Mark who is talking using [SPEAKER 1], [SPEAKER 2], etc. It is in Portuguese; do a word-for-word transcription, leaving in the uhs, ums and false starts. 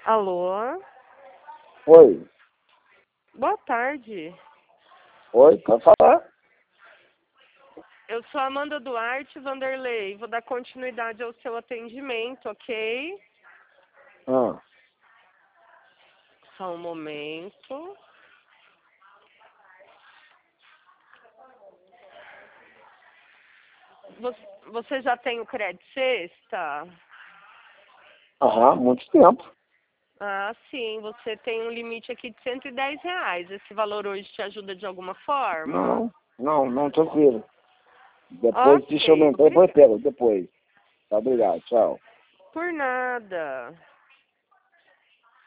[SPEAKER 1] Alô?
[SPEAKER 2] Oi.
[SPEAKER 1] Boa tarde.
[SPEAKER 2] Oi, pode falar?
[SPEAKER 1] Eu sou Amanda Duarte Vanderlei. Vou dar continuidade ao seu atendimento, ok?
[SPEAKER 2] Ah,
[SPEAKER 1] Só um momento. Você, você já tem o crédito sexta?
[SPEAKER 2] aham, muito tempo.
[SPEAKER 1] Ah, sim. Você tem um limite aqui de cento e dez reais. Esse valor hoje te ajuda de alguma forma?
[SPEAKER 2] Não, não, não, tranquilo. Depois, deixa eu
[SPEAKER 1] Ok.
[SPEAKER 2] aumentar, depois pego, depois. Tá, obrigado, tchau.
[SPEAKER 1] Por nada.